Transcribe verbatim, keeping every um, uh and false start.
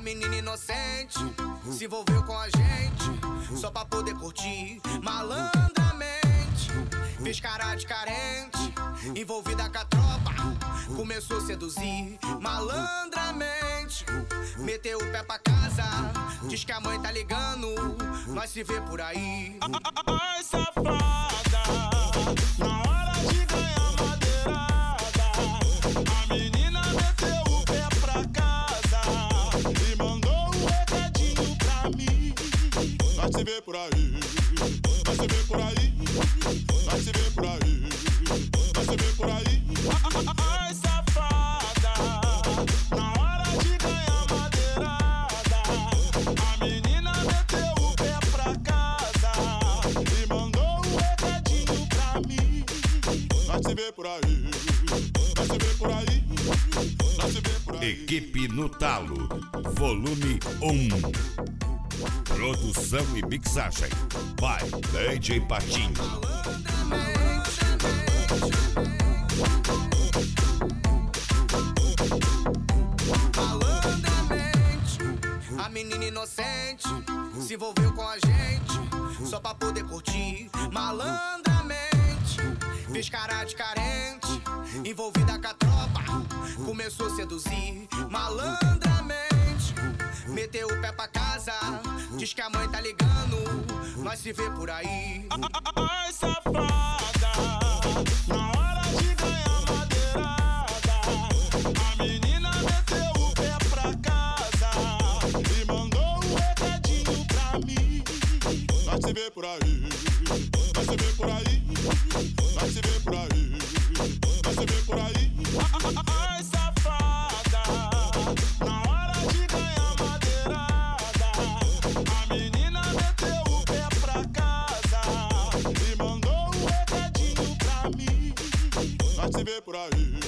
menina inocente se envolveu com a gente só pra poder curtir malandramente. Fez cara de carente, envolvida com a tropa, começou a seduzir malandramente. Meteu o pé pra casa, diz que a mãe tá ligando, nós se vê por aí. Ai, safada, na hora de ganhar madeirada, a menina meteu o pé pra casa e mandou um recadinho pra mim. Nós se vê por aí, nós se vê por aí, nós se vê por aí, nós se vê por aí. Ai, safada, na hora de ganhar madeirada, a menina meteu o pé pra casa e mandou um recadinho pra mim. Nós se vê por aí, nós se vê por aí, nós se vê por aí. Equipe no Talo, volume um. Produção e mixagem by D J Patinho. Malandramente, a menina inocente se envolveu com a gente só pra poder curtir malandramente. Fez cara de carente, envolvida com a tropa, começou a seduzir malandramente. Meteu o pé pra casa, diz que a mãe tá ligando, nós se vê por aí. Ai, safada, na hora de ganhar madeirada, a menina meteu o pé pra casa e mandou um recadinho pra mim. Nós se vê por aí, nós se vê por aí, nós se vê por aí, nós se vê por aí. Ai, safada, na hora de ganhar madeirada, a menina meteu o pé pra casa e mandou um recadinho pra mim. Nós se vê por aí.